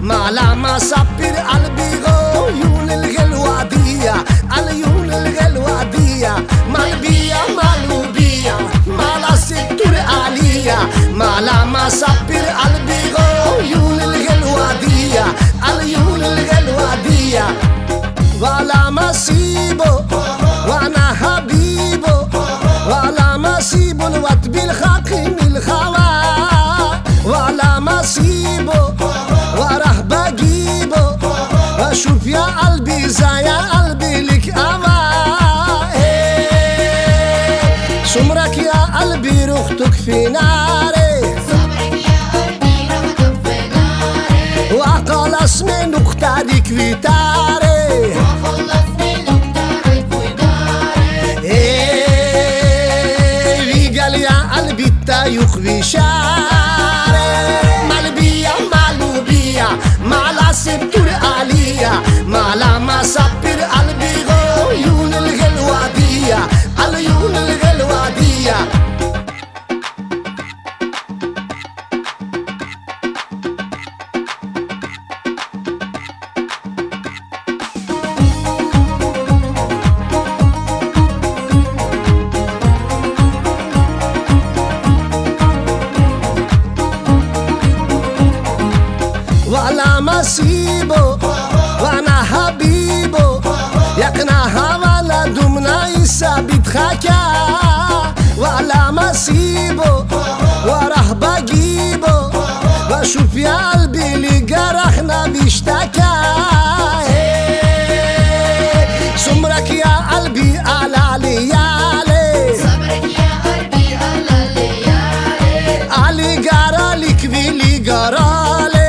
ما لما صبر قلبي عيون الغلوة دي عيون الغلوة دي ملبية ملوبية ما لا ستر عليا ما لما صبر قلبي عيون الغلوة دي عيون الغلوة دي ولا مصيبه وانا حبيبه ولا مصيبه الوقت بالحق من الخوا ولا مصيبه وراه بجيبه اشوف يا قلبي زي قلبي لك اما سمرك يا قلبي رختك في ناري وخلص من اختارك ويتاري يخفي شاري ملبية ملوبية ما لا ستر عليا ما لما صبر قلبي عيون الغلوة دي عيون الغلوة دي ولا مصيبه وانا حبيبه يقنعها ولا دمنا يثبت خكا ولا مصيبه وراه بجيبه واشوف يا قلبي اللي جرحنا بيشتكى سمرك يا قلبي على ليالي صبرك يا قلبي على ليالي علي جرالك واللي جرالي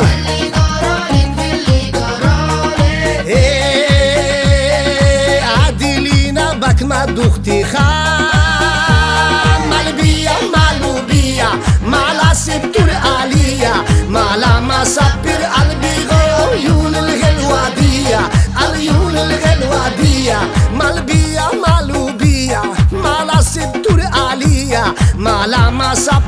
ما دختي خان ملبية ملوبية ما لا ستر عليا ما لما صبر قلبي عيون الغلوة دي عيون الغلوة دي ملبية ملوبية ما لا ستر عليا ما لما صبر